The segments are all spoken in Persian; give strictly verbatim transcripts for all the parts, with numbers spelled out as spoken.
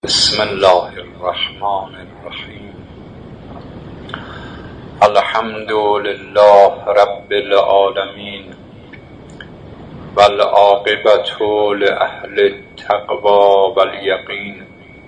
بسم الله الرحمن الرحیم. الحمد لله رب العالمین والعاقبة لأهل التقوى والیقین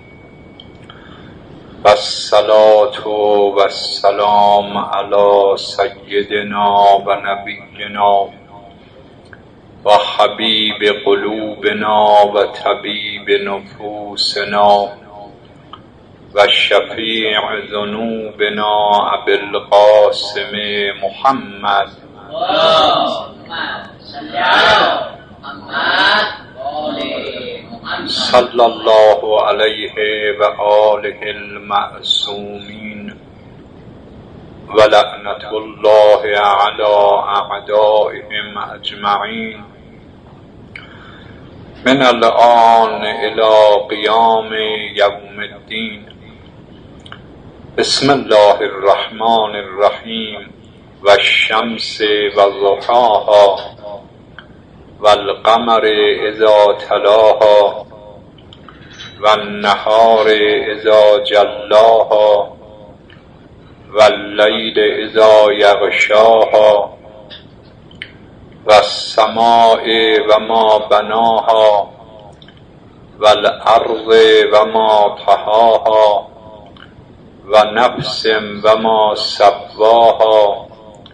والصلاة والسلام علی سیدنا و نبینا و حبیب قلوبنا و طبیب نفوسنا و شفیع ذنوبنا ابی القاسم محمد صلی الله علیه و آله المعصومین و لعنت الله علی اعدائهم اجمعین من الآن الی قیام یوم الدین. بسم الله الرحمن الرحیم. و الشمس و ضحاها و القمر اذا تلاها و النهار اذا جلاها و اللیل اذا یغشاها و السماء و ما بناها و الارض و ما طحاها و نفس و ما سواها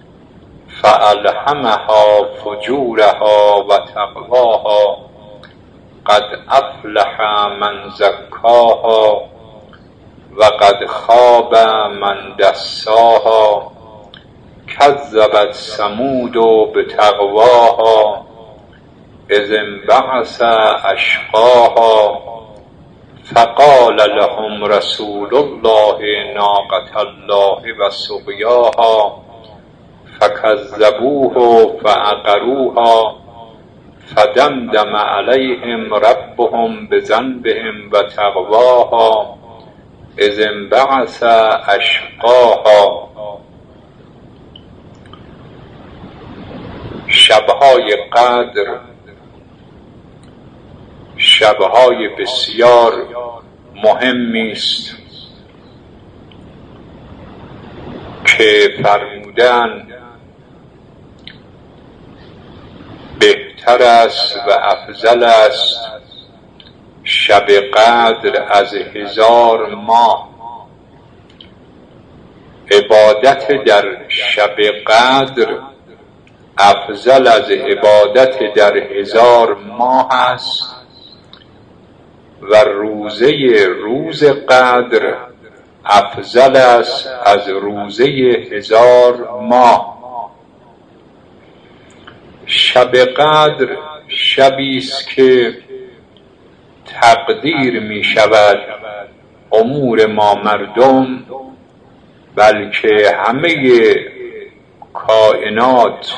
فألهمها فجورها و تقواها قد افلح من زکاها و قد خاب من دساها کذبت ثمود بتقواها اذ انبعث اشقاها فقال لهم رسول الله ناقة الله و سقیاها فکذبوه فعقروها فدمدم علیهم ربهم بذنبهم و تقواها اذ انبعث اشقاها. شبهای قدر شبهای بسیار مهمی است که فرمودن بهتر است و افضل است شب قدر از هزار ماه. عبادت در شب قدر افضل از عبادت در هزار ماه است و روزه روز قدر افضل است از روزه هزار ماه. شب قدر شبی است که تقدیر می شود امور ما مردم، بلکه همه کائنات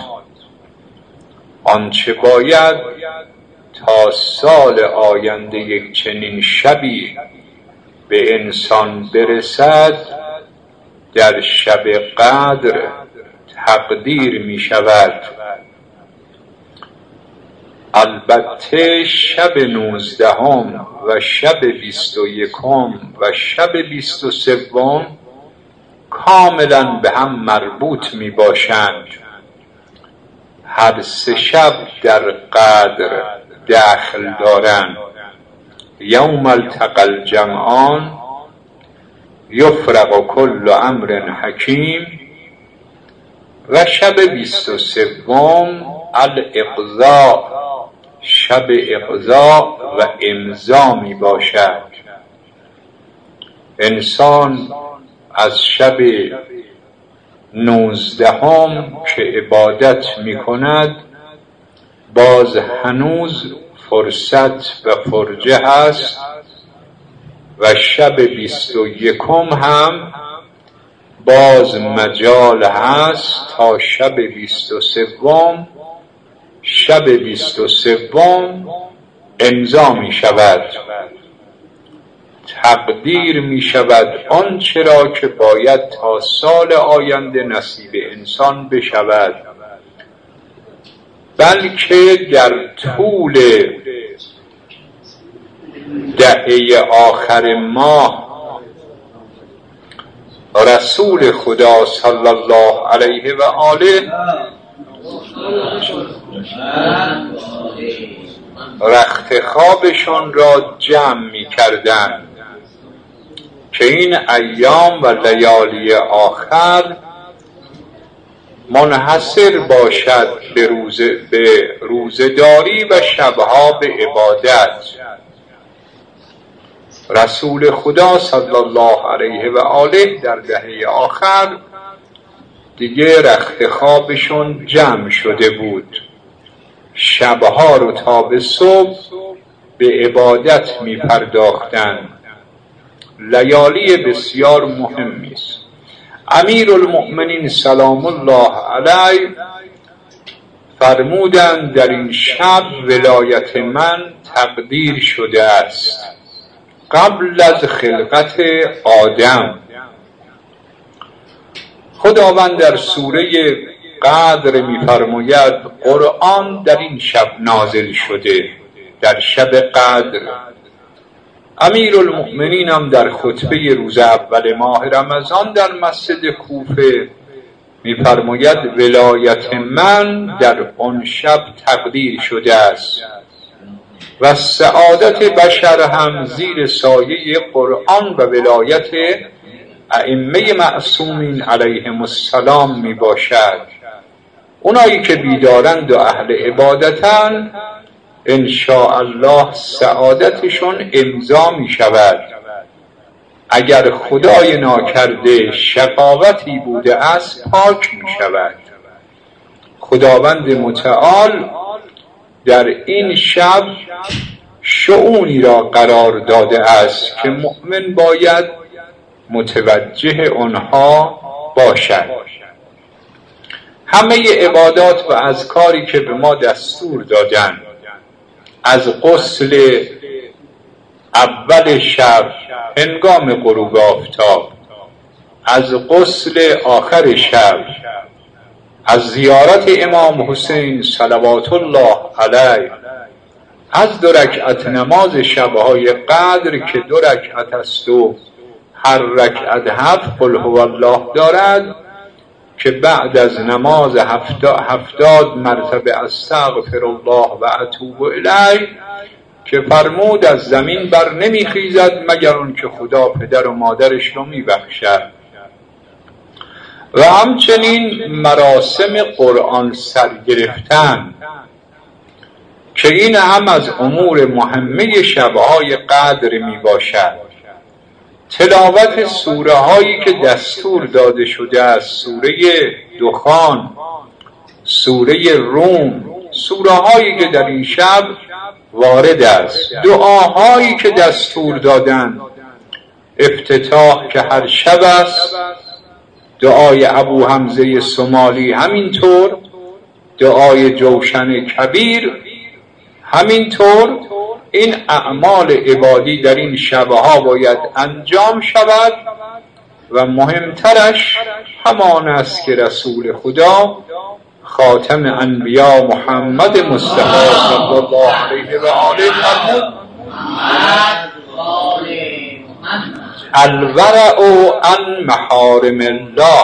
آنچه باید تا سال آینده یک چنین شبی به انسان برسد در شب قدر تقدیر می شود. البته شب نوزدهم و شب بیست و یکم و شب بیست و سوم کاملا به هم مربوط می باشند. هر سه شب در قدر دخل دارند. یوم التقی الجمعان یفرق کل امر حکیم و شب بیست و سوم الاقضاء، شب اقضاء و امضا می باشد. انسان از شب نوزدهم که عبادت می کند باز هنوز فرصت و فرجه هست و شب بیست و یکم هم باز مجال هست تا شب بیست و سوم. شب بیست و سوم امضا می شود، تقدیر می شود آنچه را که باید تا سال آینده نصیب انسان بشود. بلکه در طول دهه آخر ماه رسول خدا صلی الله علیه و آله رخت خوابشون را جمع می کردن که این ایام و لیالی آخر منحصر باشد به روز به روزداری و شبها به عبادت. رسول خدا صلی الله علیه و آله در دهه آخر دیگه رخت خوابشون جمع شده بود، شبها رو تا به صبح به عبادت می پرداختن. لیالی بسیار مهمی است. امیر المؤمنین سلام الله علیه فرمودند در این شب ولایت من تقدیر شده است قبل از خلقت آدم. خداوند در سوره قدر می‌فرماید قرآن در این شب نازل شده، در شب قدر. امیر المؤمنین هم در خطبه روز اول ماه رمضان در مسجد کوفه می‌فرماید ولایت من در آن شب تقدیر شده است و سعادت بشر هم زیر سایه قرآن و ولایت ائمه معصومین علیهم السلام می باشد. اونایی که بیدارند و اهل عبادتن ان شاء الله سعادتشون امضا می شود. اگر خدای ناکرده شقاوتی بوده است پاک می شود. خداوند متعال در این شب شؤونی را قرار داده است که مؤمن باید متوجه آنها باشد. همه عبادات و اذکاری که به ما دستور دادن، از غسل اول شب هنگام غروب آفتاب، از غسل آخر شب، از زیارت امام حسین صلوات الله علیه، از دو رکعت نماز شبهای قدر که دو رکعت است و هر رکعت هفت قل هو الله دارد که بعد از نماز هفتاد, هفتاد مرتبه استغفر الله و اتوب الیه که فرمود از زمین بر نمی خیزد مگر اون که خدا پدر و مادرش رو می بخشد. و همچنین مراسم قرآن سر گرفتن که این هم از امور مهمه شبهای قدر می باشد. تلاوت سوره هایی که دستور داده شده است، سوره دخان، سوره روم، سوره هایی که در این شب وارد است، دعاهایی که دستور دادن، افتتاح که هر شب است، دعای ابو حمزه سمالی همینطور، دعای جوشن کبیر همینطور. این اعمال عبادی در این شبها باید انجام شود و مهمترش همان است که رسول خدا خاتم انبیا محمد مصطفی صلی الله علیه و آله فرمود الورع عن محارم الله.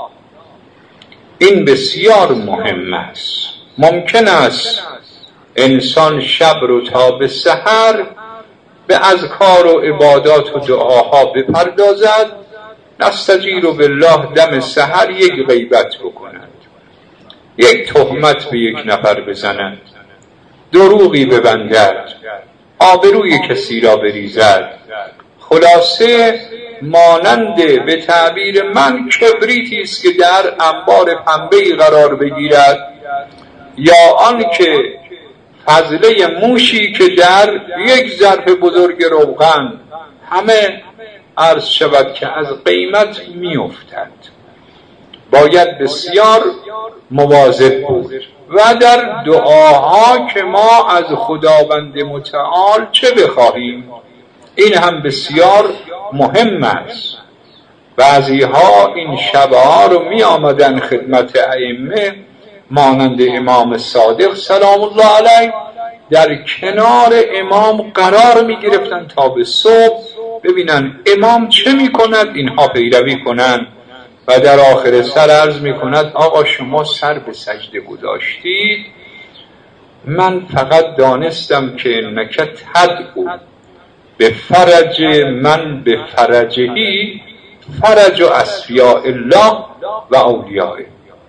این بسیار مهم است. ممکن است انسان شب رو تا به سحر به اذکار و عبادات و دعاها بپردازد، نستجیر بالله دم سحر یک غیبت بکند، یک تهمت به یک نفر بزند، دروغی ببندد، آبروی کسی را بریزد. خلاصه مانند به تعبیر من کبریتی است که در انبار پنبه‌ای قرار بگیرد، یا آن که فضله موشی که در یک ظرف بزرگ روغن همه عرض شود که از قیمت می افتد. باید بسیار مواظب بود و در دعاها که ما از خداوند متعال چه بخواهیم این هم بسیار مهم است. بعضی ها این شبها رو می آمدن خدمت ائمه مانند امام صادق سلام الله علیه در کنار امام قرار می گرفتن تا به صبح ببینن امام چه می کند، اینها پیروی کنند. و در آخر سر عرض می کند آقا شما سر به سجده گذاشتید، من فقط دانستم که نکت تدعو به فرج من به فرجهی فرج و اصفیاء الله و اولیائه.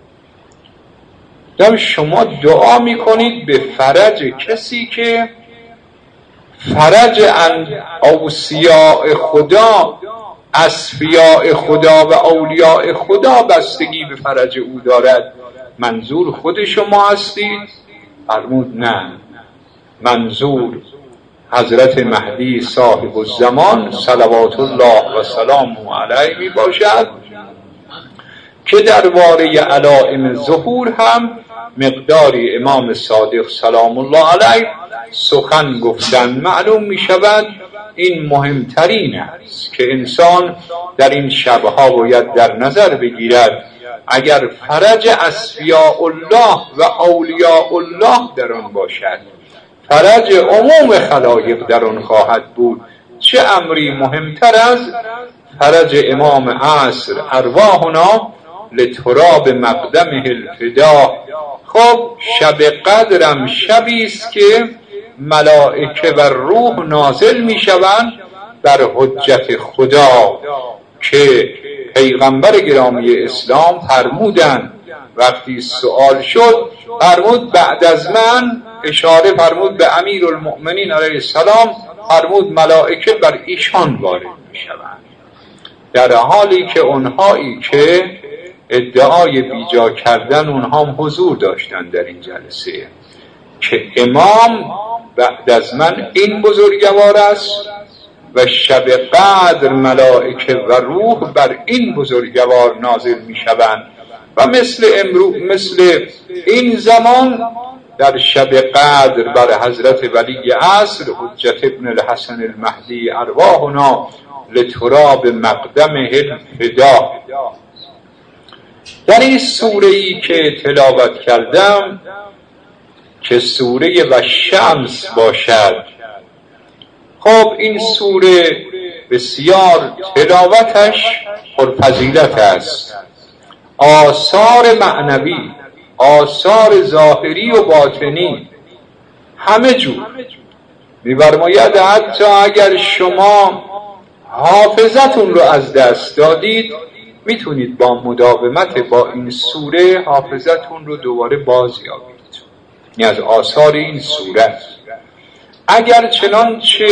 در شما دعا میکنید به فرج کسی که فرج ان اوصیاء خدا، اصفیاء خدا و اولیاء خدا بستگی به فرج او دارد. منظور خود شما هستید؟ فرمود نه، منظور حضرت مهدی صاحب الزمان صلوات الله و سلامه علیه می باشد که درباره علائم ظهور هم مقداری امام صادق سلام الله علیه سخن گفتن. معلوم می شود این مهمترین است که انسان در این شبها باید در نظر بگیرد. اگر فرج اصفیاء الله و اولیاء الله در آن باشد، فرج عموم خلایق در آن خواهد بود. چه امری مهمتر از فرج امام عصر ارواحنا لتراب مقدمه الفدا. خب شب قدرم شبی است که ملائکه و روح نازل می شوند بر حجت خدا که پیغمبر گرامی اسلام فرمودند وقتی سوال شد، فرمود بعد از من، اشاره فرمود به امیر المؤمنین علیه السلام، فرمود ملائکه بر ایشان وارد می شوند، در حالی که اونهایی که ادعای بیجا کردن اونها هم حضور داشتن در این جلسه که امام بعد از من این بزرگوار است و شب قدر ملائکه و روح بر این بزرگوار نازل می شوند. و مثل امرو مثل این زمان در شب قدر بر حضرت ولی عصر حجت ابن الحسن المهدی ارواحنا لتراب مقدمه الفدا. در این سوره‌ای که تلاوت کردم که سوره و شمس باشد، خب این سوره بسیار تلاوتش پرفضیلت است. آثار معنوی، آثار ظاهری و باطنی همه جور می‌فرماید حتی اگر شما حافظتون رو از دست دادید میتونید با مداومت با این سوره حافظتون رو دوباره باز یابید. این از آثار این سوره. اگر چنانچه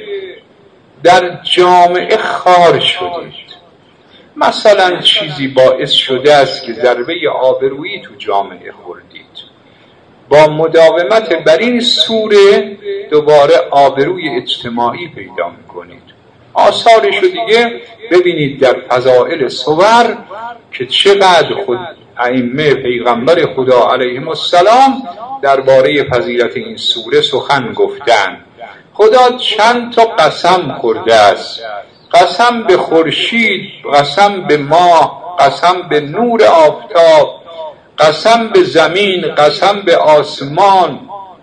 در جامعه خار شدید، مثلا چیزی باعث شده است که ضربه آبرویی تو جامعه خوردید، با مداومت بر این سوره دوباره آبروی اجتماعی پیدا میکنید. آثارش رو دیگه ببینید در فضائل صور که چقدر خود ائمه پیغمبر خدا علیهم السلام درباره فضیلت این سوره سخن گفتند. خدا چند تا قسم خورده است، قسم به خورشید، قسم به ماه، قسم به نور آفتاب، قسم به زمین، قسم به آسمان،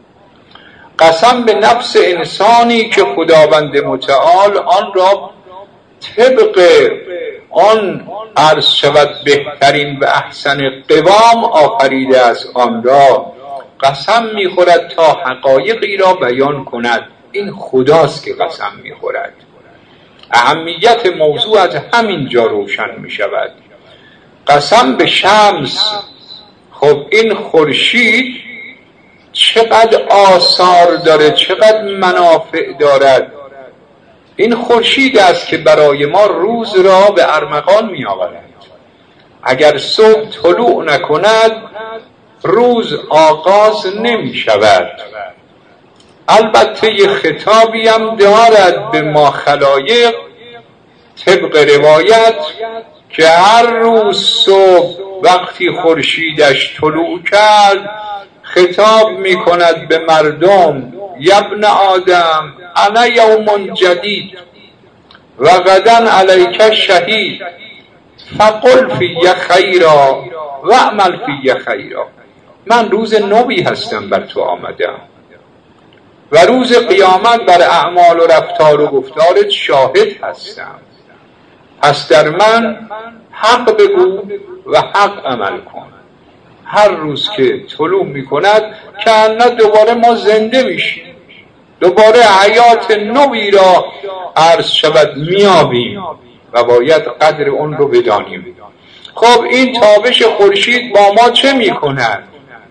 قسم به نفس انسانی که خداوند متعال آن را طبق آن عرض شود بهترین و احسن قوام آفریده است، آن را قسم میخورد تا حقایقی را بیان کند. این خداست که قسم میخورد. اهمیت موضوع از همین جا روشن میشود. قسم به شمس، خب این خورشید چقدر آثار داره، چقدر منافع دارد. این خورشید است که برای ما روز را به ارمغان می آورد. اگر صبح طلوع نکند روز آغاز نمی شود. البته یه خطابی هم دارد به ما خلایق طبق روایت که هر روز صبح وقتی خورشیدش طلوع کرد خطاب می کند به مردم: یبن آدم انا یوم جدید و غدا علیک شهید فقل فی خیرا و اعمل فی خیرا. من روز نوی هستم بر تو آمدم، و روز قیامت بر اعمال و رفتار و گفتارت شاهد هستم. پس در من حق بگو و حق عمل کن. هر روز که طلوع میکند که نه دوباره ما زنده میشیم، دوباره حیات نوی را عرض شود میابیم و باید قدر اون رو بدانیم. خب این تابش خورشید با ما چه میکند؟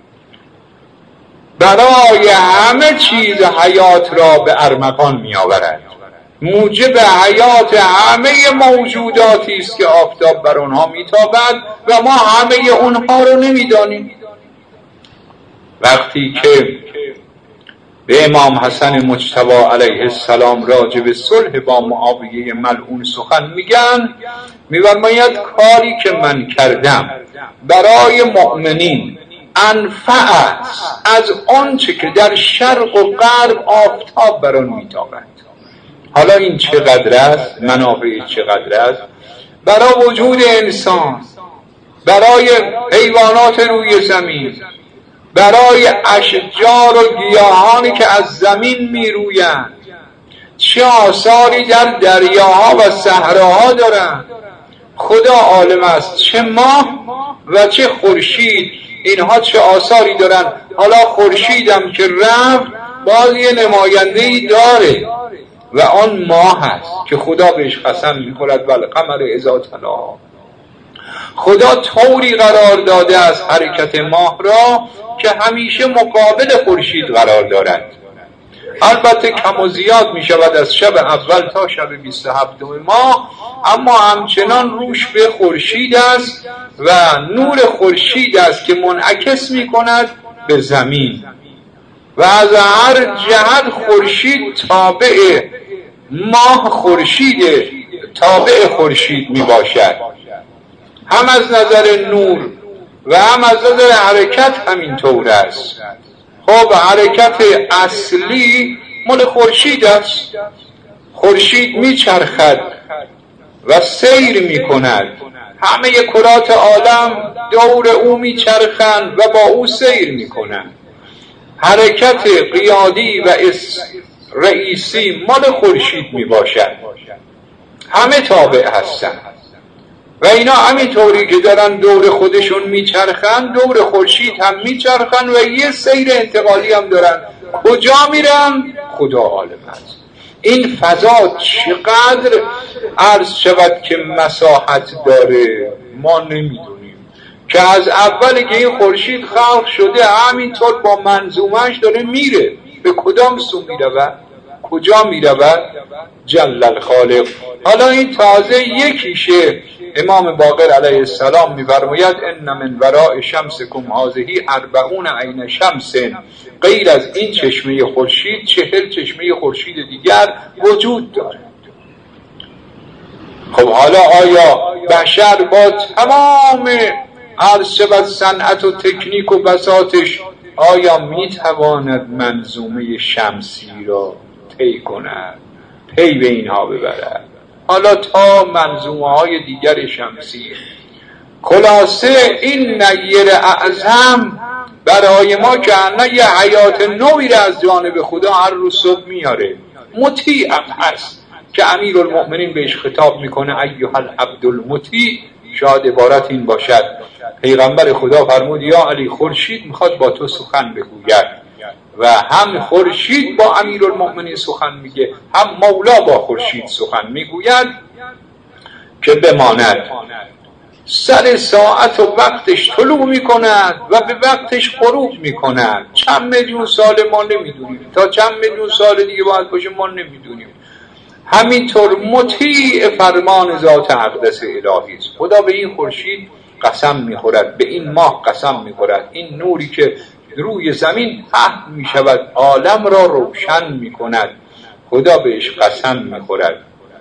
برای همه چیز حیات را به ارمغان میآورد. موجب حیات همه موجوداتی است که آفتاب بر آنها میتابد و ما همه اونها رو نمیدانیم. وقتی که به امام حسن مجتبی علیه السلام راجع به صلح با معاویه ملعون سخن میگن، میفرماید کاری که من کردم برای مؤمنین انفع از آنچه که در شرق و غرب آفتاب بر آن میتابد. حالا این چقدر است؟ منافع چقدر است؟ برای وجود انسان، برای حیوانات روی زمین، برای اشجار و گیاهانی که از زمین می رویند، چه آثاری در دریاها و صحراها دارند. خدا عالم است چه ماه و چه خورشید اینها چه آثاری دارند. حالا خورشیدم که رفت باز یه نماینده‌ای داره و آن ماه هست که خدا بهش قسم می‌خورد والقمر اذا تلاها. خدا طوری قرار داده از حرکت ماه را که همیشه مقابل خورشید قرار دارد. البته کم و زیاد می شود از شب اول تا شب بیست و هفتم ماه، اما همچنان روش به خورشید است و نور خورشید است که منعکس می کند به زمین و از هر جهت خورشید تابع ماه خورشید تابع خورشید می باشد، هم از نظر نور و هم از نظر حرکت همین طور است. خب حرکت اصلی مال خورشید است. خورشید میچرخد و سیر میکند، همه کرات عالم دور او میچرخند و با او سیر میکنند. حرکت قیادی و رئیسی مال خورشید میباشد، همه تابع هستند و اینا همینطوری که دارن دور خودشون میچرخن دور خورشید هم میچرخن و یه سیر انتقالی هم دارن. کجا میرن؟ خدا عالم است. این فضا چقدر عرض شود که مساحت داره ما نمیدونیم، که از اولی که این خورشید خلق شده همینطور با منظومش داره میره. به کدام سو میرود؟ کجا میرود؟ جل الخالق. حالا این تازه یکیشه. امام باقر علیه السلام می‌فرماید ان من وراء شمسکم هذه اربعون عین شمس، غیر از این چشمه خورشید چهل چشمه خورشید دیگر وجود دارد. خب حالا آیا بشر با تمام عرض شود صنعت و تکنیک و بساطش آیا میتواند منظومه شمسی را طی کند، پی به اینها ببرد؟ حالا تا منظومه های دیگر شمسی. خلاصه این نیر اعظم برای ما که انه یه حیات نوی را از جانب خدا هر روز صبح میاره. مطیع هم هست که امیر المؤمنین بهش خطاب میکنه ایها العبد المطیع. شاید عبارت این باشد پیغمبر خدا فرمود یا علی خورشید میخواد با تو سخن بگوید و هم خورشید با امیرالمؤمنین سخن میگه، هم مولا با خورشید سخن میگوید که بماند سر ساعت و وقتش طلوع میکند و به وقتش غروب میکند. چند میلیون سال ما نمیدونیم، تا چند میلیون سال دیگه باید باشه ما نمیدونیم. همینطور مطیع فرمان ذات اقدس الهی است. خدا به این خورشید قسم میخورد، به این ماه قسم میخورد، این نوری که روی زمین پهن می شود عالم را روشن می کند، خدا بهش قسم می خورد.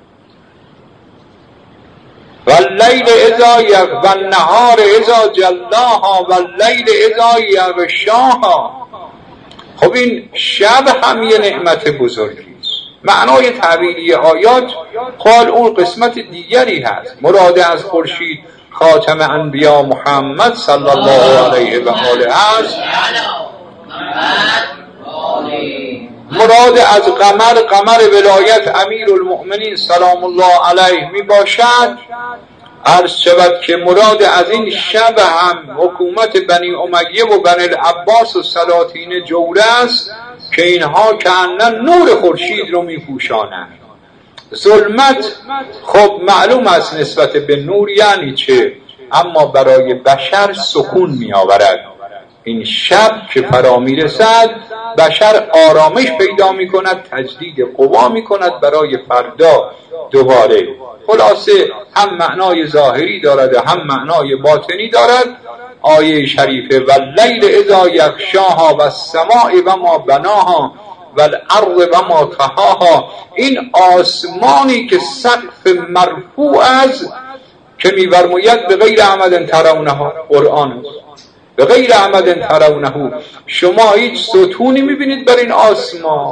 واللیل اذا یغ والنهار اذا جلاها واللیل اذا یغشاها. خب این شب هم یه نعمت بزرگی است. معنای تعبیری آیات قال اون قسمت دیگری هست. مراد از خورشید خاتم انبیا محمد صلی الله علیه و آله است مراد از قمر قمر ولایت امیر المؤمنین سلام الله علیه می باشد، عرض شود که مراد از این شب هم حکومت بنی امیه و بنی العباس و سلاطین جوره است که اینها کأن نور خورشید رو می پوشانند. ظلمت خب معلوم است نسبت به نور یعنی چه، اما برای بشر سکون می آورد. این شب که فرا می رسد بشر آرامش پیدا می کند، تجدید قوا می کند برای فردا دوباره. خلاصه هم معنای ظاهری دارد و هم معنای باطنی دارد. آیه شریفه واللیل اذا یغشاها والسماء و ما بناها والارض و ما طحاها، این آسمانی که سقف مرفوع است که می‌فرماید به غیر عمد ترونها، قرآن است، به غیر عمد ترونه، شما هیچ ستونی می‌بینید بر این آسمان.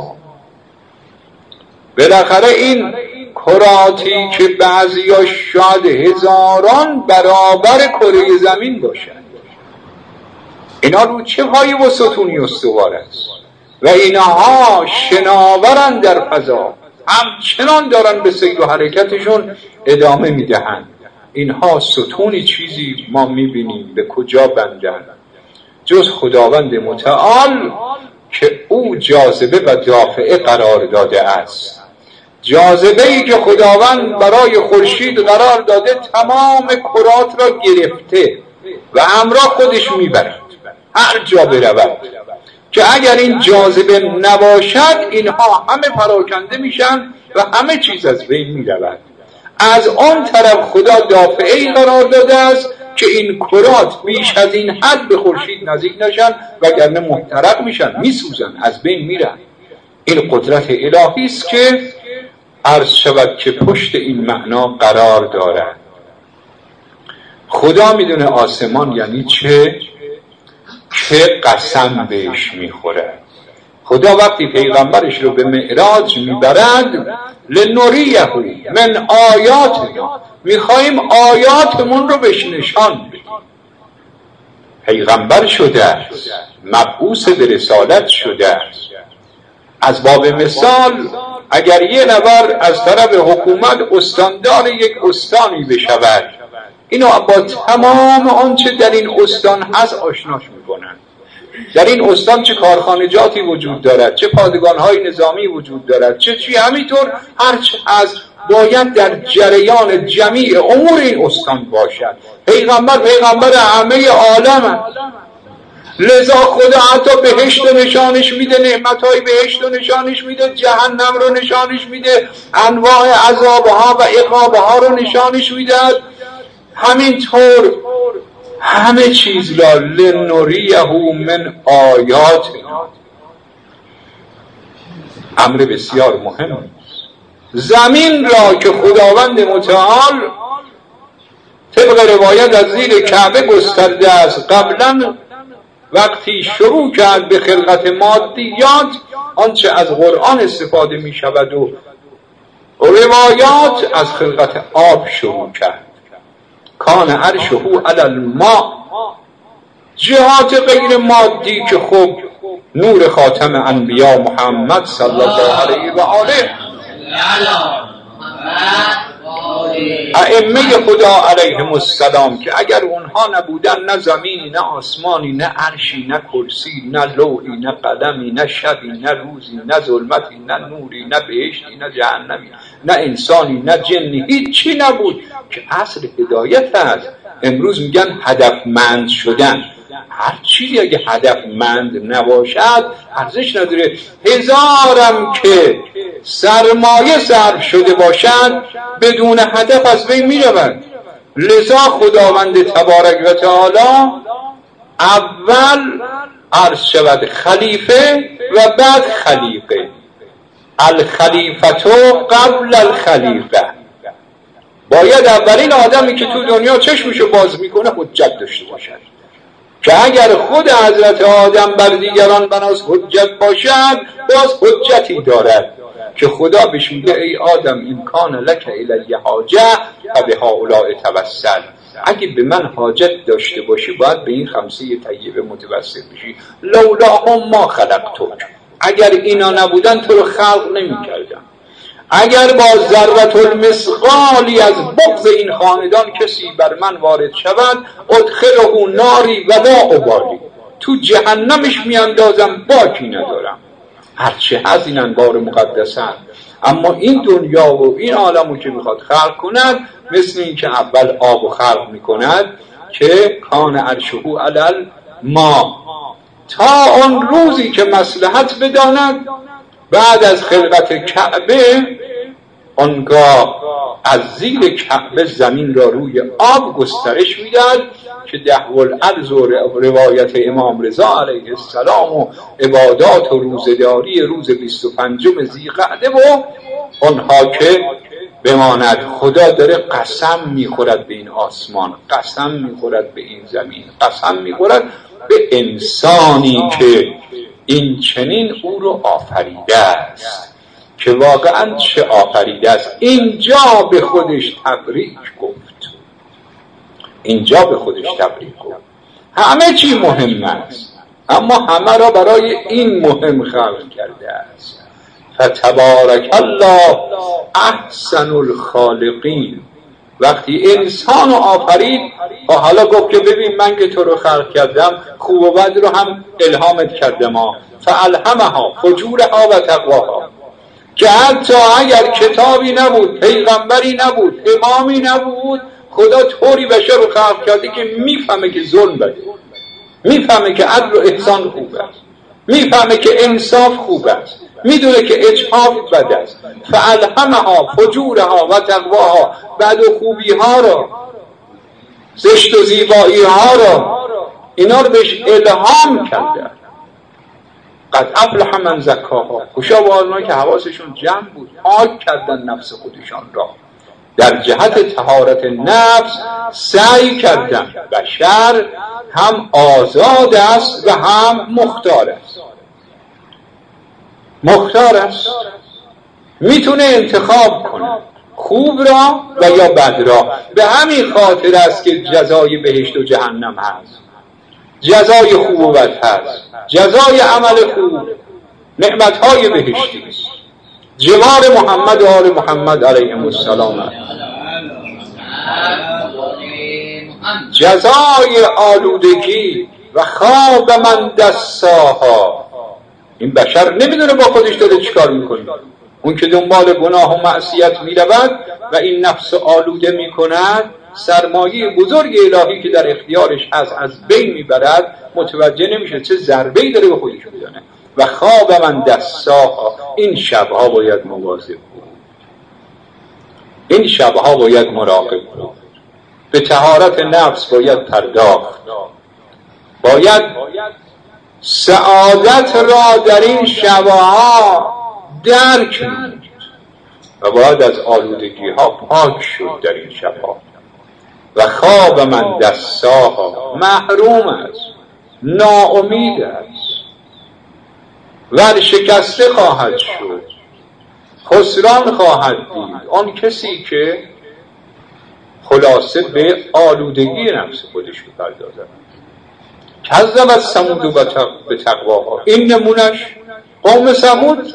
بالاخره این کراتی که بعضیا شاید هزاران برابر کره زمین باشد، اینا رو چه پایی و ستونی استوار است و اینها شناورن در فضا، همچنان دارن به سیر و حرکتشون ادامه میدهند. اینها ستونی چیزی ما میبینیم به کجا بندن جز خداوند متعال که او جاذبه و دافعه قرار داده است. جاذبه ای که خداوند برای خورشید قرار داده تمام کرات را گرفته و همراه خودش میبرد هر جا برود، که اگر این جاذبه نباشد اینها همه پراکنده میشن و همه چیز از بین میرود. از آن طرف خدا دافعه‌ای قرار داده است که این کرات بیش از این حد به خورشید نزدیک نشن وگرنه محترق میشن، میسوزن، از بین میرن. این قدرت الهی است که عرض شود که پشت این معنا قرار دارد. خدا میدونه آسمان یعنی چه، که قسم بهش میخوره. خدا وقتی پیغمبرش رو به معراج میبرد لنوریه من آیاتنا، میخواییم آیاتمون رو بهش نشان بدیم. پیغمبر شده است، مبعوث به رسالت شده است. از باب مثال اگر یه نفر از طرف حکومت استاندار یک استانی بشود، اینو با تمام آنچه در این استان هست آشناش میکنن. در این استان چه کارخانجاتی وجود دارد، چه پادگان‌های نظامی وجود دارد، چه چی، همینطور هرچه از باید در جریان جمیع امور این استان باشد. پیغمبر پیغمبر همه عالم است، لذا خدا حتی بهشت رو نشانش میده، نعمتهای بهشت رو نشانش میده، جهنم رو نشانش میده، انواع عذابها و عقابها رو نشانش میده. همینطور همه چیز را لنوریه من آیاتنا، امر بسیار مهم است. زمین را که خداوند متعال طبق روایت از زیر کعبه گسترده است، قبلا وقتی شروع کرد به خلقت مادیات، آنچه از قرآن استفاده می شود و روایات، از خلقت آب شروع کرد. کان عرشه علی الماء، جهات غیر مادی که خب نور خاتم انبیا محمد صلی الله علیه و آله، ائمه خدا علیهم السلام، که اگر اونها نبودن نه زمینی نه آسمانی نه عرشی نه کرسی نه لوحی نه قلمی نه شبی نه روزی نه ظلمتی نه نوری نه بهشتی نه جهنمی نه انسانی نه جنی، هیچی نبود که اصل هدایت است. امروز میگن هدفمند شدن. هر چیزی اگه هدفمند نباشد ارزش نداره. هزارم که سرمایه صرف شده باشد بدون هدف از بین میرود. لذا خداوند تبارک و تعالی اول عرض شود خلیفه و بعد خلیقه. الخلیفتو قبل الخلیقه. باید اولین آدمی که تو دنیا چشمشو باز میکنه حجت داشته باشد، که اگر خود حضرت آدم بر دیگران بناس حجت باشد باز حجتی دارد که خدا بهش میگه ای آدم این کان لک الی حاجه فبه هؤلاء توسل، اگه به من حاجت داشته باشی باید به این خمسه طیبه متوسل بشی. لولاهم ما خلقتک اگر اینا نبودن تو رو خلق نمی کردم. اگر با ذرة المثقالی از بغض این خاندان کسی بر من وارد شود ادخله ناری ولا ابالی، تو جهنمش میاندازم باکی ندارم. هرچه هست این انبار مقدسن، اما این دنیا و این عالمو که میخواد خلق کند مثل این که اول آب خلق میکند که کان عرشه علی ما، تا آن روزی که مصلحت بداند بعد از خلقت کعبه آنگاه از زیر کعبه زمین را روی آب گسترش میداد که دهو الارض و روایت امام رضا علیه السلام و عبادات و روزداری روز بیست و پنجم ذیقعده و آنها که بماند خدا داره قسم میخورد به این آسمان، قسم میخورد به این زمین، قسم میخورد به انسانی که این چنین او رو آفریده است که واقعا چه آفریده است. اینجا به خودش تبریک گفت، اینجا به خودش تبریک گفت. همه چی مهم است اما همه را برای این مهم خلق کرده است. فتبارک الله احسن الخالقین. وقتی انسان رو آفرید و حالا گفت که ببین من که تو رو خلق کردم خوب و بد رو هم الهامت کردم ها، فالهمها فجورها و تقواها، که حتی اگر کتابی نبود، پیغمبری نبود، امامی نبود، خدا طوری بشر رو خلق کرده که میفهمه که ظلم بده، میفهمه که عدل و احسان خوب است، میفهمه که انصاف خوب است، میدونه که اجحاف بد است. فالهمها فجورها و تقواها، بد و خوبی ها را، زشت و زیبایی ها را، اینا رو بهش الهام کرده. قد افلح من زکاها، خوشا به آنها که حواسشون جمع بود، پاک کردن نفس خودشان را، در جهت طهارت نفس سعی کردن. بشر هم آزاد است و هم مختار است، مختار است، میتونه انتخاب کنه خوب را و یا بد را. به همین خاطر است که جزای بهشت و جهنم هست، جزای خوب و بد هست، جزای عمل خوب نعمتهای بهشتی است، جوار محمد و آل محمد علیهم السلام است. جزای آلودگی و خواب من دساها، این بشر نمیدونه با خودش داره چیکار میکنه. اون که دنبال گناه و معصیت میرود و این نفس آلوده میکند، سرمایه بزرگ الهی که در اختیارش هست از بین میبرد، متوجه نمیشه چه ضربه‌ای داره به خودش میزنه. و خواب من دساها، این شبها باید مواظب بود، این شبها باید مراقب بود، به طهارت نفس باید پرداخت، باید سعادت را در این شبها درک کنید و باید از آلودگی ها پاک شد در این شبها. و خواب من دساها، محروم است، ناامید است، ورشکسته خواهد شد، خسران خواهد دید آن کسی که خلاصه به آلودگی نفس خودش بپردازد. کذبت ثمود به تقواها، این نمونش قوم ثمود.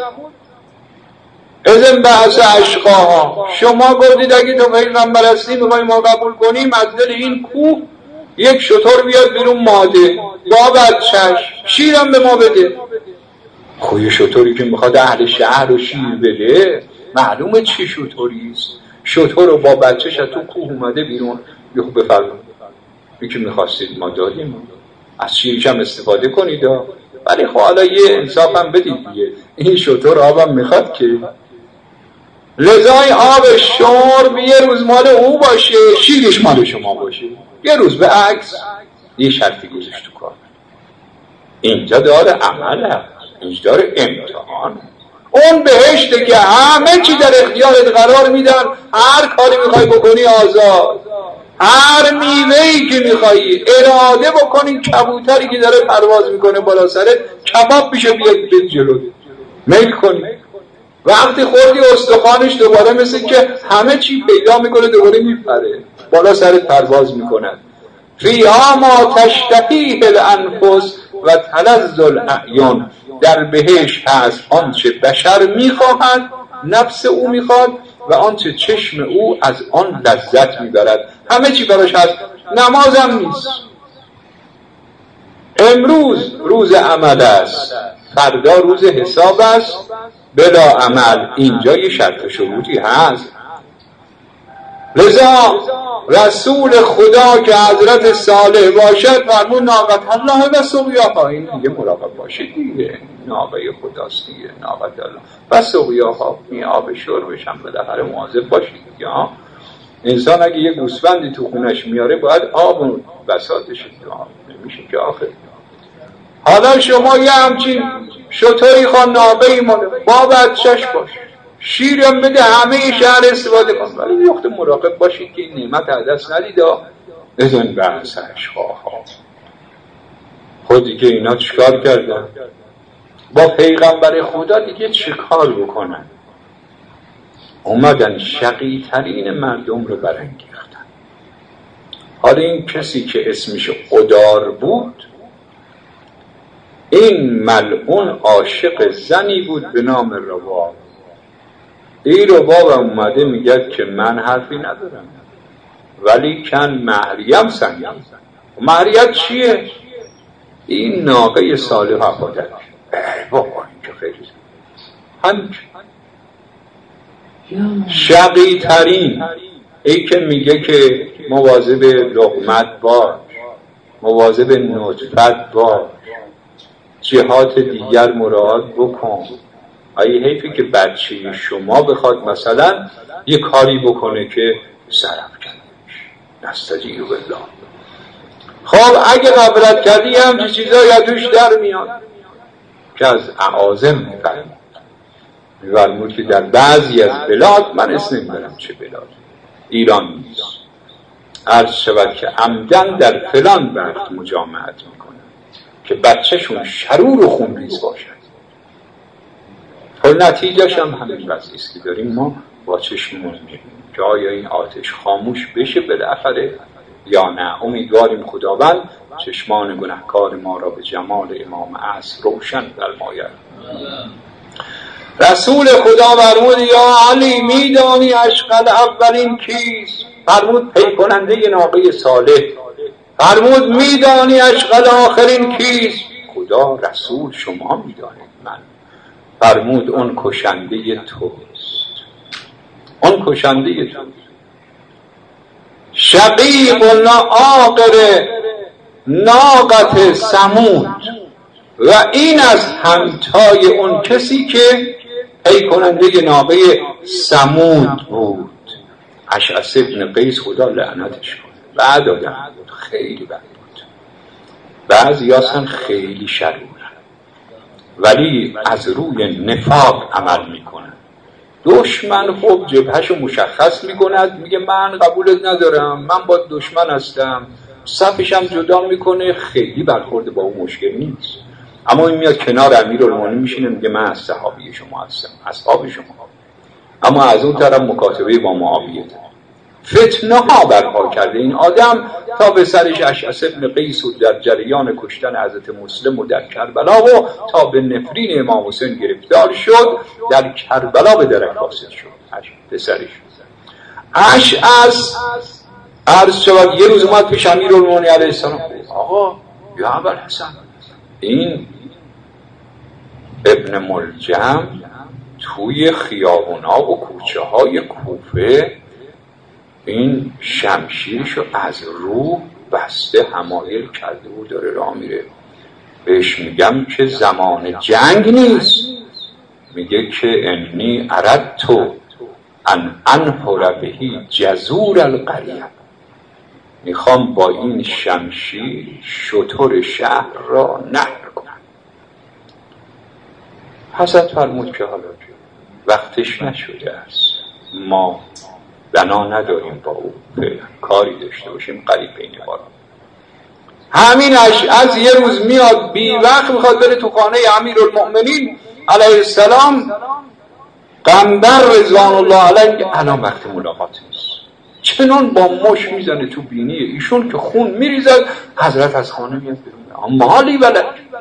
اذن بعث اشقاها، شما گفتید اگه تو پیغمبر هستی میخوای ما قبول کنیم، از دل این کوه یک شتر بیاد بیرون ماده با بچه‌ش، شیرم به ما بده. خب یه شتری که میخواد اهل شهر رو شیر بده معلومه چی شتری است. شتر رو با بچه‌ش از تو کوه اومده بیرون، یه خوب بفرمایید یکی میخواستید ما دادیم، از شیرش هم استفاده کنید، ولی خب حالا یه انصاف هم بدید دیگه، این شتر آبم میخواد که لذای آب شرب یه روز مال او باشه، شیرش مال شما باشه، یه روز به عکس. یه شرطی گذاشت تو کار، اینجا داره عمل هست، اینجا داره امتحان. اون بهشته که همه چی در اختیارت قرار میدن، هر کاری میخوای بکنی آزاد، هر میوهی که میخوایی اراده بکنی، کبوتری که داره پرواز میکنه بالا سرت کباب میشه بیاد به جلو میل کنی، وقتی خوردی استخوانش دوباره مثل که همه چی پیدا میکنه دوباره میپره بالا سرت پرواز میکنه. فیها ما تشتهیه الانفس و تلذ الاعیان، در بهشت هست آنچه بشر میخواهد، نفس او میخواد، و آنچه چشم او از آن لذت میبرد. همه چی براش هست. نمازم نیست. امروز روز عمل است، فردا روز حساب است. بلا عمل اینجا یه شرط و شروطی هست. لذا رسول خدا که حضرت صالح باشد فرمود ناقت الله و سقیاها، این دیگه مراقب باشید دیگه، ناقه خداست دیگه، ناقت الله و سقیاها، این آب شربش هم بالاخره مواظب باشید دیگه. ها انسان اگه یه گوسفندی تو خونش میاره باید آب و بساطش آب نمیشه که آخر. حالا شما یه همچین شطوری خواه ناقه‌ای ماله با بچه‌ش باش، شیرم بده، همه شهر استفاده کن، ولی یخت مراقب باشید که این نعمت از دست ندید. بزن بحثش خواها خود دیگه اینا چیکار کردن؟ با پیغمبر خدا دیگه چیکار بکنن؟ اومدن شقی ترین مردم رو برانگیختن. حالا این کسی که اسمش قدار بود، این ملعون عاشق زنی بود به نام رباب. این رباب اومده میگه که من حرفی ندارم، ولی کن مریم سنگی. مریم چیه؟ این ناقه صالح آفاده. بابا این که خیلی همین شقی ترین، ای که میگه که مواظب لقمت باش، مواظب نطفت باش، جهات دیگر مراعات بکن. آیه حیفی که بچه شما بخواد مثلا یه کاری بکنه که صرف کنش نستجیب بالله. خب اگه غفلت کردی همچه چیزایی از توش در میاد که از اعاظم میفرمود. میفرمود که در بعضی از بلاد، من اسم نمیبرم چه بلاد، ایران نیست، عرض شود که عمدن در فلان وقت مجامعت میکنه که بچهشون شرور و خونریز باشد. و نتیجهش هم همین وضعیست که داریم ما با چشممون میبینیم که آیا این آتش خاموش بشه بالاخره یا نه. امیدواریم خداوند چشمان گناهکار ما را به جمال امام عصر روشن فرماید. رسول خدا فرمود یا علی میدانی اشقل اولین کیست؟ فرمود پی کننده ناقه صالح. فرمود میدانی اشقل آخرین کیست؟ خدا رسول شما میدانید. من فرمود اون کشنده توست، اون کشنده توست. شقیق ناقر ناقت سمود، و این از همتای اون کسی که پی کننده ناقه سمود بود. اشعث ابن قیس خدا لعنتش کنه، بعد آدم بود، خیلی بد بود. بعضی هستن خیلی شرورن ولی از روی نفاق عمل میکنن. دشمن خب جبهشو مشخص میکند، میگه من قبولت ندارم، من با دشمن هستم، صفشم جدا میکنه، خیلی برخورد با اون مشکل نیست. اما این میاد کنار امیرالمومنین میشینه میگه من از صحابی شما هستم، اصحاب شما. اما از اون طرف مکاتبه با معاویه داره. فتنه ها برپا کرده این آدم تا به سرش اشعث ابن قیس و در جریان کشتن حضرت مسلم و در کربلا و تا به نفرین امام حسین گرفتار شد، در کربلا به درک واصل شد به سرش. اشعث عرض شود یه روز اومد پیش امیرالمومنین علیه السلام، آقا یا ابوالحسن این ابن ملجم توی خیابونا و کوچه های کوفه این شمشیرشو از رو بسته حمایل کرده و داره راه میره. بهش میگم که زمان جنگ نیست. میگه که انی اردتو ان انحر بهی جزور القریه، میخوام با این شمشیر شتر شهر را نهر کنم. حضرت فرمود که حالا وقتش نشده است، ما بنا نداریم با او فعلا کاری داشته باشیم قریب بین بارا. همین اشعث یه روز میاد بی وقت میخواد بره تو خانه امیرالمؤمنین علیه السلام. قنبر رضوان الله علیه الان وقت ملاقات نیست، چنان با مش میزنه تو بینی ایشون که خون میریزد. حضرت از خانه میاد بیرون، مالی ولد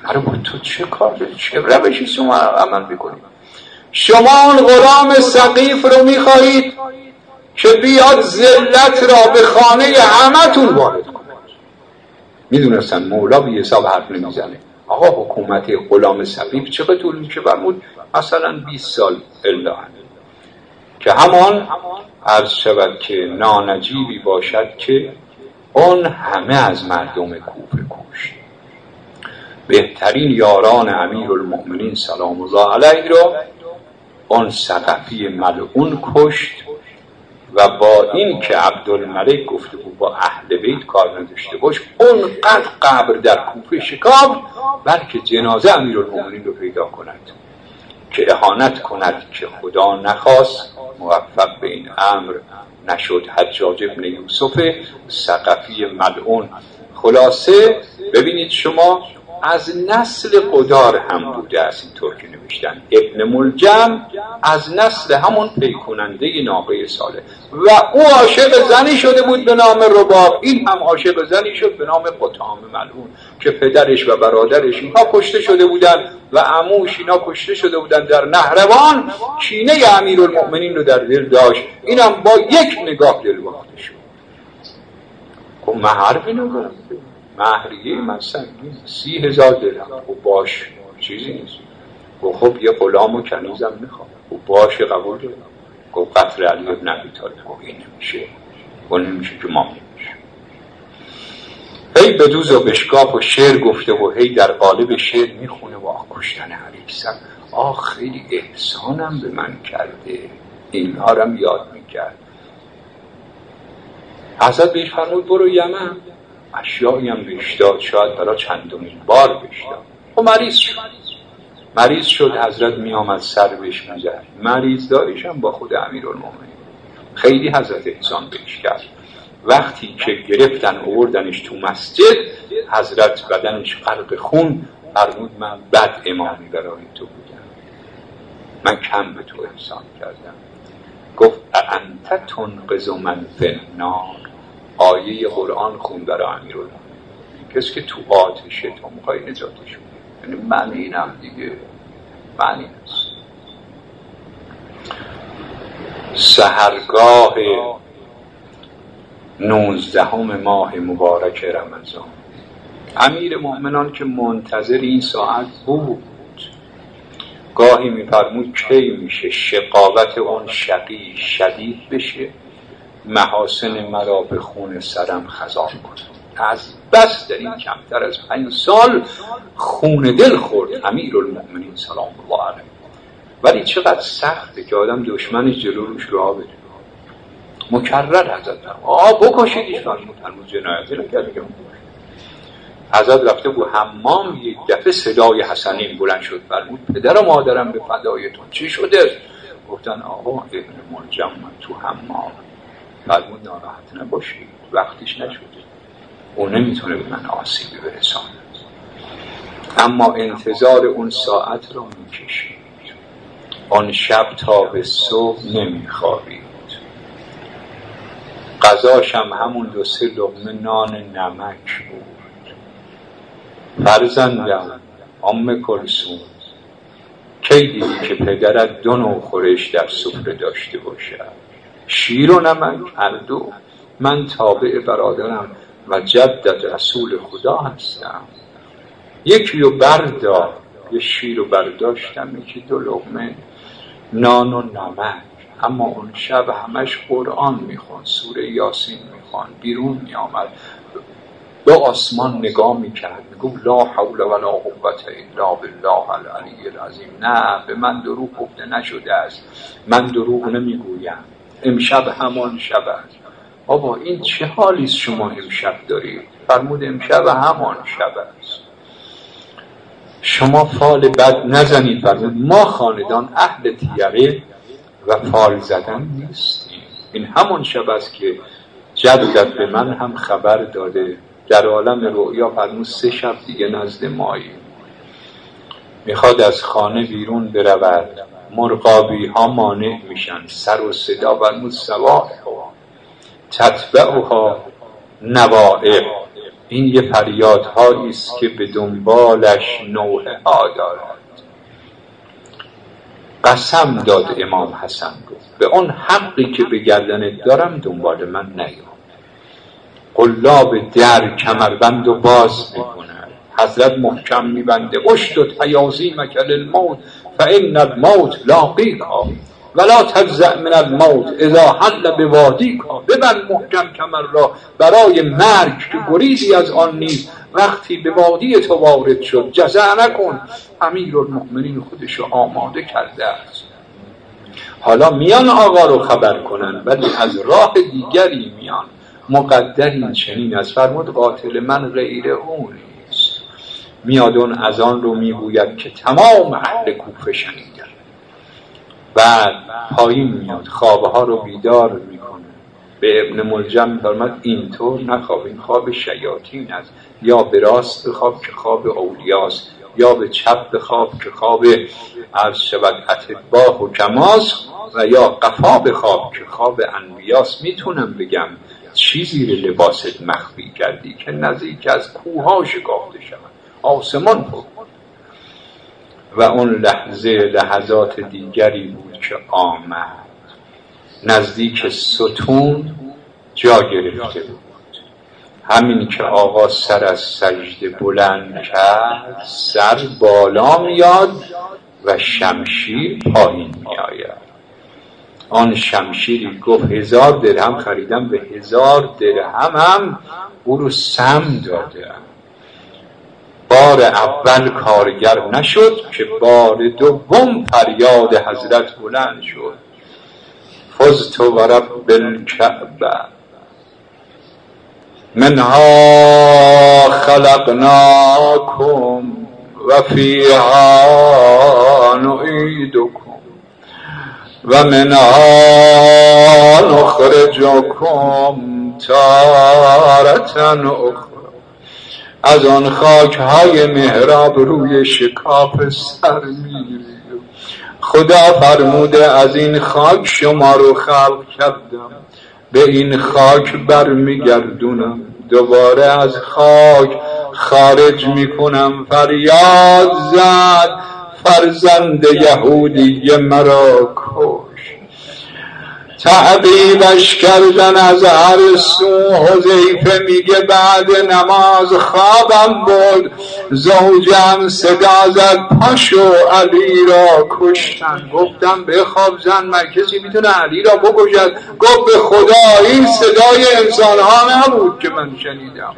آره با تو چه کار داری؟ چه روشی شما عمل میکنید؟ شما اون غلام سقیف رو میخواهید که بیاد ذلت را به خانه همتون وارد کنه. میدونستن مولا به حساب حرف نمیزنه. آقا حکومت غلام سقیف چقدر طول میشه؟ برمود مثلا بیست سال الا که همان عرض شود که نانجیبی باشد که اون همه از مردم کوفه کشت. بهترین یاران امیرالمؤمنین سلام الله علیه را اون ثقفی ملعون کشت و با این که عبدالملک گفته بود با اهل بیت کار نداشته باش، اونقدر قبر در کوفه شکافت بلکه جنازه امیرالمؤمنین رو پیدا کند که اهانت کند که خدا نخواست موفق به این امر نشد. حجاج ابن یوسف ثقفی ملعون. خلاصه ببینید شما از نسل قدار هم بوده است، اینطور که نوشتن. ابن ملجم از نسل همون پیکننده ناقه صالح و او عاشق زنی شده بود به نام رباب، این هم عاشق زنی شد به نام قطام ملعون که پدرش و برادرش اینها کشته شده بودن و عموش اینا کشته شده بودن در نهروان. کینه امیرالمؤمنین رو در دل داشت، اینم با یک نگاه دل باخته شد. خب مهر بنگرم مهریه من سنگین سی هزار درهم. و باش چیزی نیست. و خب یه غلام و کنیزم میخوام. و باش قبول دارم. گفت قتل علی ابن ابی طالب. گفت این نمیشه. و نمیشه که ما نمیشه. هی بدوز و بشکاف و شعر گفته و هی در قالب شعر میخونه و آه کشتن علیکسم، آه خیلی احسانم به من کرده، اینها رم یاد میکرد. حضرت بهش فرمود برو یمن، اشیایی هم بهش داد، شاید برای چندمین بار بهش داد. و مریض شد مریض شد حضرت می آمد سر بهش میزد. مریض داریش هم با خود امیرالمؤمنین. خیلی حضرت احسان بهش کرد. وقتی که گرفتن آوردنش تو مسجد، حضرت بدنش غرق خون، فرمود من بد امامی برای تو بودم، من کم به تو احسان کردم. گفت انت تنقذ من فی النار، آیه قرآن خون برای امیرالمؤمنین، کسی که تو آتشه تو میخوای نجاتش بدی. یعنی من اینم دیگه، من این است. سحرگاه نوزدهم ماه مبارک رمضان، امیر مؤمنان که منتظر این ساعت بود، گاهی میفرمود کی میشه شقاوت اون شقی شدید بشه، محاسن مرا به خون سرم خضار کنه. از بس در این کمتر از پنج سال خون دل خورد امیرالمؤمنین سلام الله علیه. ولی چقدر سخته که آدم دشمنش جلو روش راه بده. مکرر حضرت آه بکشیدیش، فرمود هنوز جنایتی نکرد که حضرت رفته بود حمام، یک دفعه صدای حسنین بلند شد، فرمود پدر و مادرم به فدایتون، چی شده؟ گفتن آقا ابن ملجم من تو حمام. فرمود ناراحت نباشید، وقتش نشده، او نمیتونه به من آسیبی برساند، اما انتظار اون ساعت رو میکشید. آن شب تا به صبح نمیخوابید. غذاشم همون دو سه لقمه نان نمک بود. فرزندم ام کلثوم، کی دیدی که پدرت دو نوع خورش در سفره داشته باشد؟ شیر و نمک هر دو. من تابع برادرم و جدت رسول خدا هستم. یکی رو بردار، یه شیر رو برداشتم، یکی دو لقمه نان و نمک. اما اون شب همش قرآن میخوان، سوره یاسین میخوان. بیرون میآمد به آسمان نگاه میکرد، میگفت لا حول ولا قوة الا بالله العلی العظیم. نه، به من دروغ گفته نشده است، من دروغ نمیگویم، امشب همان شب است. بابا این چه حالیست شما امشب دارید؟ فرمود امشب همان شب است. شما فال بد نزنید. فرمود ما خاندان اهل تیره و فال زدن نیستیم. این همان شب است که جدت به من هم خبر داده در عالم رؤیا. فرمود سه شب دیگه نزد مایی. میخواد از خانه بیرون برود، مرغابی ها مانع میشن، سر و صدا. فرمود سواح تتبعها نوائق، این یه فریادهایی است که به دنبالش نوحه ها دارد. قسم داد امام حسن، گفت به اون حقی که به گردنت دارم دنبال من نیا. قلاب در کمربند و باز میکنه، حضرت محکم میبنده اشدد حیازیمک للموت فان الموت لاقیکا ولا تجزع من الموت اذا حل بوادیکا. ببند محکم کمر را برای مرگ که گریزی از آن نیست وقتی به وادی تو وارد شد. جزع نکن، امیرالمؤمنین خودشو آماده کرده است. حالا میان آقا رو خبر کنن ولی از راه دیگری میان. مقدر این چنین از فرمود قاتل من غیر اون نیست. میاد اون از آن رو میگوید که تمام اهل کوفه شنیدن. بعد پایین میاد خوابه ها رو بیدار میکنه. به ابن ملجم میفرماد اینطور نخواب، این خواب شیاطین است. یا به راست بخواب که خواب اولیاست، یا به چپ بخواب که خواب عرض شود اتباع و کماست، و یا قفا بخواب که خواب انبیاست. میتونم بگم چی زیر لباست مخفی کردی که نزدیک از کوها شکافته شود، آسمان بود. و اون لحظه لحظات دیگری بود که آمد نزدیک ستون جا گرفته بود. همین که آقا سر از سجده بلند کرد، سر بالا میاد و شمشیر پایین میآید. آن شمشیری گفت هزار درهم خریدم، به هزار درهم هم او رو سم داده. بار اول کارگر نشد که بار دوم فریاد حضرت بلند شد. فزت و رب الکعبه منها خلقناکم و فیها نعیدکم و منها نخرجکم تارة اخرى. از آن خاک های محراب روی شکاف سر میری. خدا فرموده از این خاک شما رو خلق کردم، به این خاک برمیگردونم، دوباره از خاک خارج میکنم. فریاد زد فرزند یهودی مرا کش. تعقیبش کردن از هر سو. حذیفه میگه بعد نماز خوابم بود، زوجم صدا زد پاشو علی را کشتن. گفتم بخواب زن، من کسی میتونه علی را بکشد؟ گفت به خدا این صدای انسان ها نبود که من شنیدم.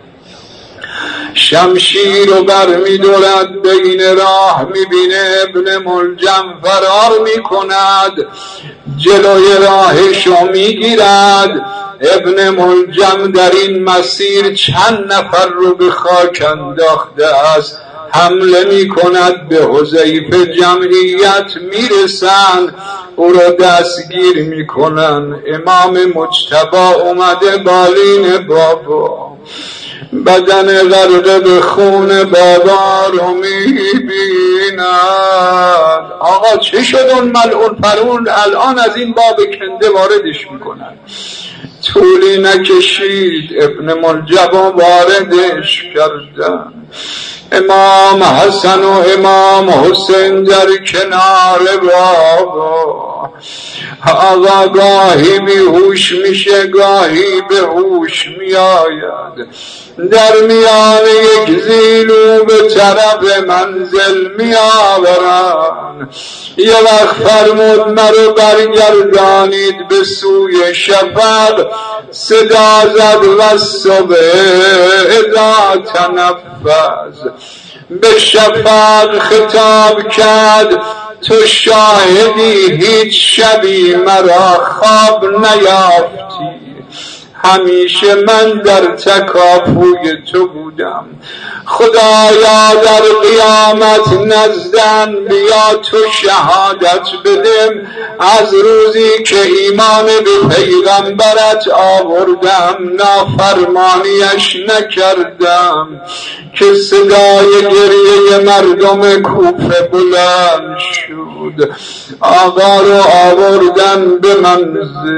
شمشیر رو بر می دورد، بین راه می بینه ابن ملجم فرار می کند، جلوی راهشو می گیرد. ابن ملجم در این مسیر چند نفر رو به خاک انداخته است. حمله می کند به حذیفه، جمعیت می رسند او رو دستگیر می کنن. امام مجتبی اومده بالین بابا، بدن غرق به خون بابا رو میبیند. آقا چه شد اون ملعون فرعون الان از این باب کنده واردش میکنن؟ طولی نکشید ابن ملجم واردش کردن. امام حسن و امام حسین در کنار بابا. آقا گاهی بیهوش میشه، گاهی به هوش میآید. در میان یک زیلو به طرف منزل میآورن. یه وقت فرمود مرا برگردانید به سوی شفق. صدا زد و صبح اذا تنفس. به شفق خطاب کرد تو شاهدی هیچ شبی مرا خواب نیافتی. همیشه من در تکاپوی تو بودم. خدایا در قیامت نزدن بیا تو شهادت بدم از روزی که ایمان به پیغمبرت آوردم نافرمانیش نکردم که صدای گریه مردم کوفه بلند شد. آقا رو آوردن به منزل.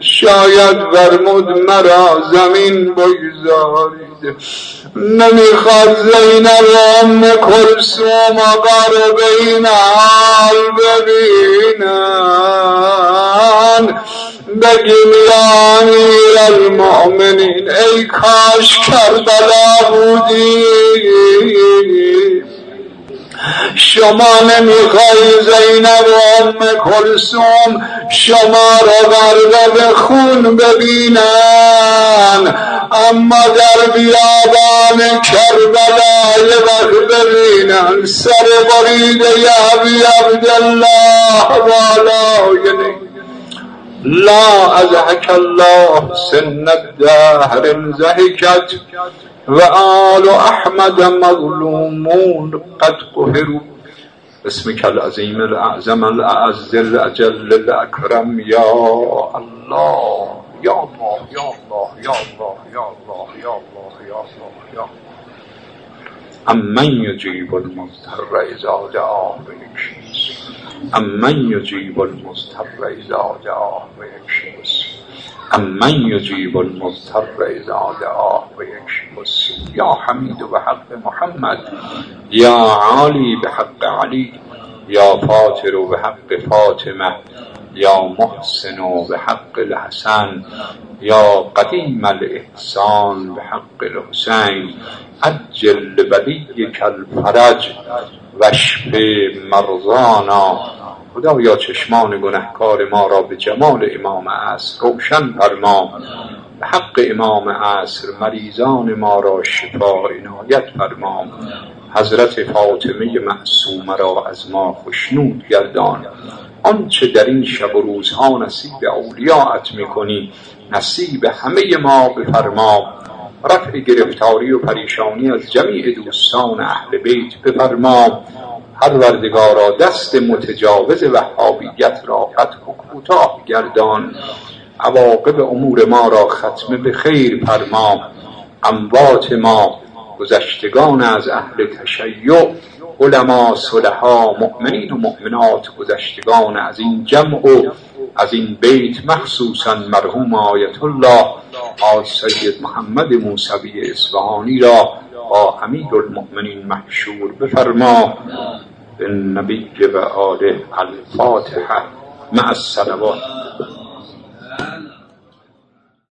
شاید فرمود مرا زمین بگذارید. نمیخواد زینب و ام کلثوم آقا رو به این حال ببینن، بگیم یا امیر المؤمنین ای کاش کربلا بودی. شما نمیخوای زینب و ام کلثوم شما رو غرقه به خون ببینن، اما در بیابان کربلا یه وقت ببینن سر بریده ابی عبدالله بالای لا ازهک الله سن الدهر انزهکت و آل احمد مظلومون قد قهروا. اسمك العظیم الاعظم الاعز الاجل الاکرم یا الله یا الله یا الله یا الله یا الله یا الله یا الله یا امن یجیب المضطر اذا دعاه ویکشف، امن یجیب المضطر اذا دعاه ویکشف، امن یجیب المضطر اذا دعاه ویکشف. یا حمید بحق محمد، یا عالی بحق علی، یا فاطر بحق فاطمه، یا محسن بحق الحسن، یا قدیم الاحسان بحق الحسین. عجل بلیک الفرج واشف مرضانا. خدایا چشمان گنهکار ما را به جمال امام عصر روشن فرما، به حق امام عصر مریضان ما را شفا عنایت فرما. حضرت فاطمه معصومه را از ما خوشنود گردان. آنچه در این شب و روزها نصیب اولیاءت میکنی نصیب همه ما بفرما. رفع گرفتاری و پریشانی از جمیع دوستان اهل بیت بفرما. پروردگارا دست متجاوز وهابیت را فتح و کوتاه گردان. عواقب امور ما را ختم به خیر فرما. اموات ما، گذشتگان از اهل تشیع، علما، صلحا، مؤمنین و مؤمنات، گذشتگان از این جمع و از این بیت، مخصوصا مرحوم آیت الله آل سید محمد موسوی اصفهانی را با امیر المؤمنین محشور بفرما. بالنبی و آله. الفاتحه مع الصلوات.